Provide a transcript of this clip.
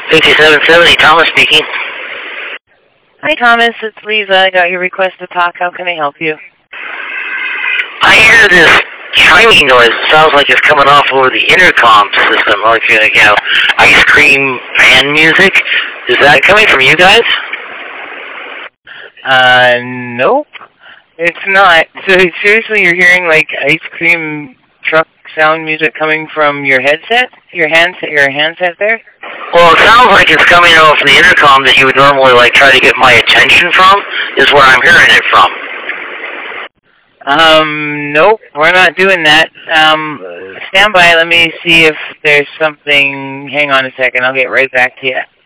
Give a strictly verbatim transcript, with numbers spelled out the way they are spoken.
fifty-seven seventy, Thomas speaking. Hi, Thomas. It's Lisa. I got your request to talk. How can I help you? I hear this chiming noise. It sounds like it's coming off over the intercom system, like, you know, ice cream fan music. Is that coming from you guys? Uh, nope. It's not. So, seriously, you're hearing, like, ice cream truck sound music coming from your headset? Your handset, your handset there? Well, it sounds like it's coming off the intercom that you would normally, like, try to get my attention from, is where I'm hearing it from. Um, nope, we're not doing that. Um, stand by, let me see if there's something. Hang on a second, I'll get right back to you.